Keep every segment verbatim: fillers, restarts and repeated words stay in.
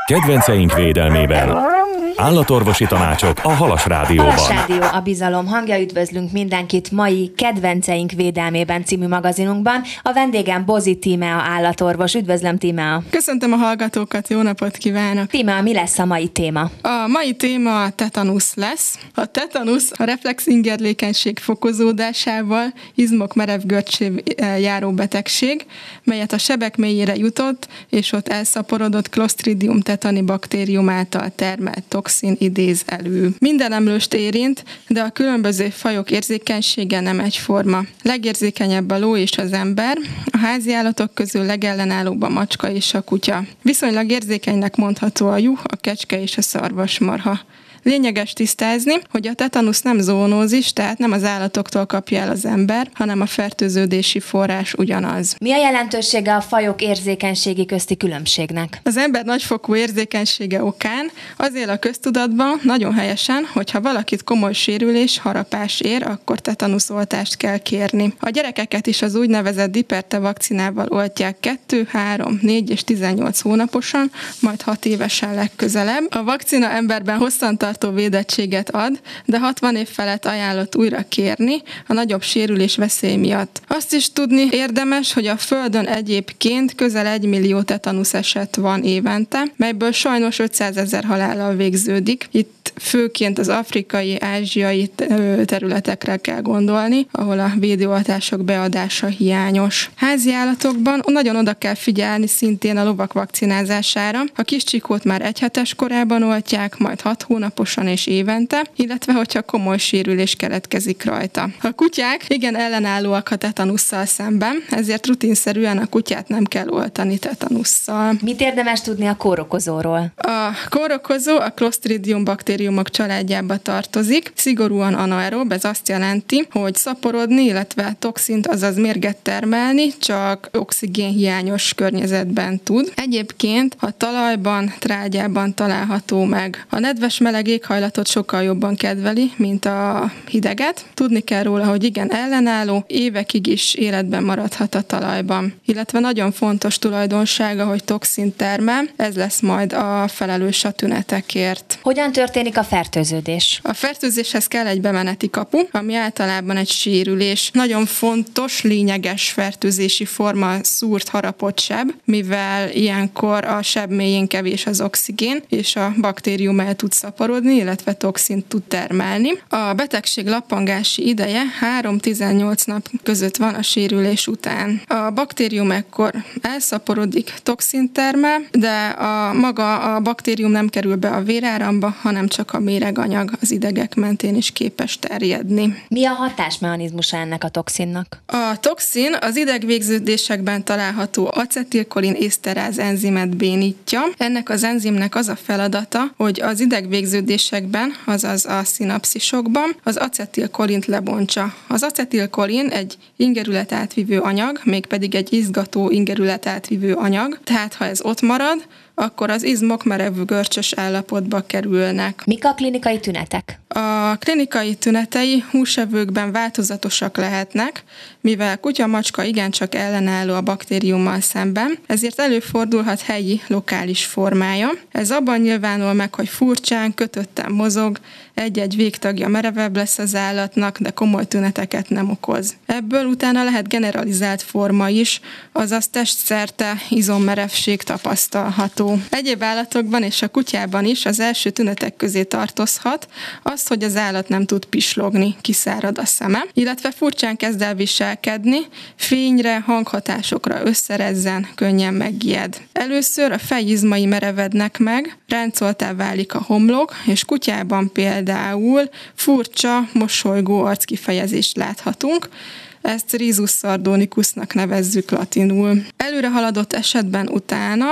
Kedvenceink védelmében. Állatorvosi tanácsok a Halas Rádióban. Halas Rádió, a bizalom hangja. Üdvözlünk mindenkit mai Kedvenceink védelmében című magazinunkban. A vendégem Bozi Tímea állatorvos. Üdvözlöm, Tímea! Köszöntöm a hallgatókat, jó napot kívánok! Tímea, mi lesz a mai téma? A mai téma a tetanusz lesz. A tetanusz a reflexingerlékenység fokozódásával izmok merev görcsé járó betegség, melyet a sebek mélyére jutott, és ott elszaporodott Clostridium tetani baktérium által termelt toxin idéz elő. Minden emlőst érint, de a különböző fajok érzékenysége nem egyforma. Legérzékenyebb a ló és az ember, a háziállatok közül legellenállóbb a macska és a kutya. Viszonylag érzékenynek mondható a juh, a kecske és a szarvasmarha. Lényeges tisztázni, hogy a tetanusz nem zoonózis, tehát nem az állatoktól kapja el az ember, hanem a fertőződési forrás ugyanaz. Mi a jelentősége a fajok érzékenységi közti különbségnek? Az ember nagyfokú érzékenysége okán az él a köztudatban nagyon helyesen, hogyha valakit komoly sérülés, harapás ér, akkor tetanuszoltást kell kérni. A gyerekeket is az úgynevezett Diperte vakcinával oltják kettő, három, négy és tizennyolc hónaposan, majd hat évesen legközelebb. A vakcina emberben hosszantartó védettséget ad, de hatvan év felett ajánlott újra kérni a nagyobb sérülés veszély miatt. Azt is tudni érdemes, hogy a Földön egyébként közel egy millió tetanusz eset van évente, melyből sajnos ötszázezer halállal végződik. Itt főként az afrikai, ázsiai területekre kell gondolni, ahol a védőoltások beadása hiányos. Házi állatokban nagyon oda kell figyelni szintén a lovak vakcinázására. A kis csikót már egy hetes korában oltják, majd hat hónaposan és évente, illetve hogyha komoly sérülés keletkezik rajta. A kutyák igen ellenállóak a tetanusszal szemben, ezért rutinszerűen a kutyát nem kell oltani tetanusszal. Mit érdemes tudni a kórokozóról? A kórokozó a Clostridium baktériumok családjába tartozik, szigorúan anaerob, ez azt jelenti, hogy szaporodni, illetve toxint, azaz mérget termelni, csak oxigénhiányos környezetben tud. Egyébként a talajban, trágyában található meg. A nedves meleg éghajlatot sokkal jobban kedveli, mint a hideget. Tudni kell róla, hogy igen ellenálló, évekig is életben maradhat a talajban. Illetve nagyon fontos tulajdonsága, hogy toxint termel, ez lesz majd a felelős a tünetekért. Hogyan történik a fertőződés? A fertőzéshez kell egy bemeneti kapu, ami általában egy sérülés. Nagyon fontos, lényeges fertőzési forma a szúrt, harapott seb, mivel ilyenkor a seb mélyén kevés az oxigén, és a baktérium el tud szaporodni, illetve toxint tud termelni. A betegség lappangási ideje három-tizennyolc nap között van a sérülés után. A baktérium ekkor elszaporodik, toxint termel, de a maga a baktérium nem kerül be a véráramba, hanem csak a méreganyag az idegek mentén is képes terjedni. Mi a hatásmechanizmusa ennek a toxinnak? A toxin az idegvégződésekben található acetilkolin észteráz enzimet bénítja. Ennek az enzimnek az a feladata, hogy az idegvégződésekben, azaz a szinapszisokban az acetilkolint lebontsa. Az acetilkolin egy ingerület átvivő anyag, mégpedig egy izgató ingerület átvivő anyag, tehát ha ez ott marad, akkor az izmok merev görcsös állapotba kerülnek. Mik a klinikai tünetek? A klinikai tünetei húsevőkben változatosak lehetnek, mivel kutya-macska igencsak ellenálló a baktériummal szemben, ezért előfordulhat helyi, lokális formája. Ez abban nyilvánul meg, hogy furcsán, kötötten mozog, egy-egy végtagja merevebb lesz az állatnak, de komoly tüneteket nem okoz. Ebből utána lehet generalizált forma is, azaz testszerte izommerevség tapasztalható. Egyéb állatokban és a kutyában is az első tünetek közé tartozhat az, hogy az állat nem tud pislogni, kiszárad a szeme, illetve furcsán kezd el viselkedni, fényre, hanghatásokra összerezzen, könnyen megijed. Először a fejizmai merevednek meg, ráncoltá válik a homlok, és kutyában például furcsa, mosolygó arckifejezést láthatunk. Ezt Rhizus sardonicusnak nevezzük latinul. Előre haladott esetben utána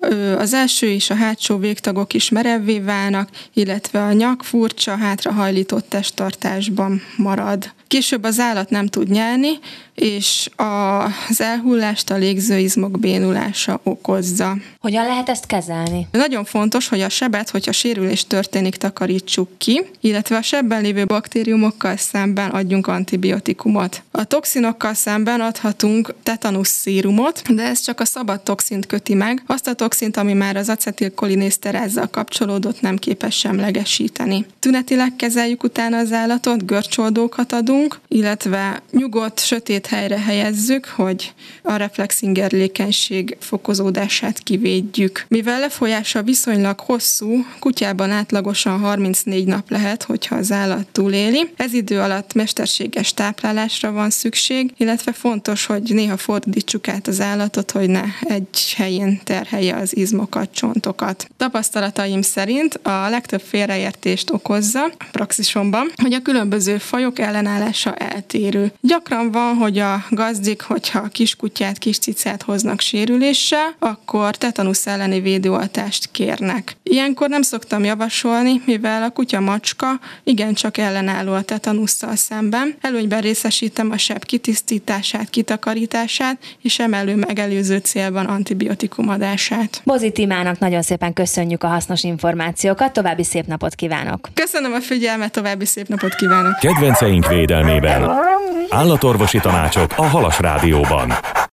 az első és a hátsó végtagok is merevvé válnak, illetve a nyak furcsa, hátrahajlított testtartásban marad. Később az állat nem tud nyelni, és az elhullást a légzőizmok bénulása okozza. Hogyan lehet ezt kezelni? Nagyon fontos, hogy a sebet, hogyha sérülés történik, takarítsuk ki, illetve a sebben lévő baktériumokkal szemben adjunk antibiotikumot. A toxinokkal szemben adhatunk tetanusz szírumot, de ez csak a szabad toxint köti meg, azt a toxint, ami már az acetilkolinészterázzal kapcsolódott, nem képes semlegesíteni. Tünetileg kezeljük utána az állatot, görcsoldókat adunk, illetve nyugodt, sötét helyre helyezzük, hogy a reflexingerlékenység fokozódását kivédjük. Mivel lefolyása viszonylag hosszú, kutyában átlagosan harmincnégy nap lehet, hogyha az állat túléli. Ez idő alatt mesterséges táplálásra van szükség, illetve fontos, hogy néha fordítsuk át az állatot, hogy ne egy helyén terhelje az izmokat, csontokat. Tapasztalataim szerint a legtöbb félreértést okozza a praxisomban, hogy a különböző fajok ellenállása eltérő. Gyakran van, hogy a gazdik, hogyha kiskutyát, kis cicát hoznak sérüléssel, akkor tetanusz elleni védőoltást kérnek. Ilyenkor nem szoktam javasolni, mivel a kutya-macska igencsak ellenálló a tetanusszal szemben. Előnyben részesítem a seb kitisztítását, kitakarítását, és emelő megelőző célban antibiotikum adását. Bozi Tímának nagyon szépen köszönjük a hasznos információkat, további szép napot kívánok! Köszönöm a figyelmet, további szép napot kívánok! Kedvenceink védelmében. Állatorvosi tanácsok a Halas Rádióban.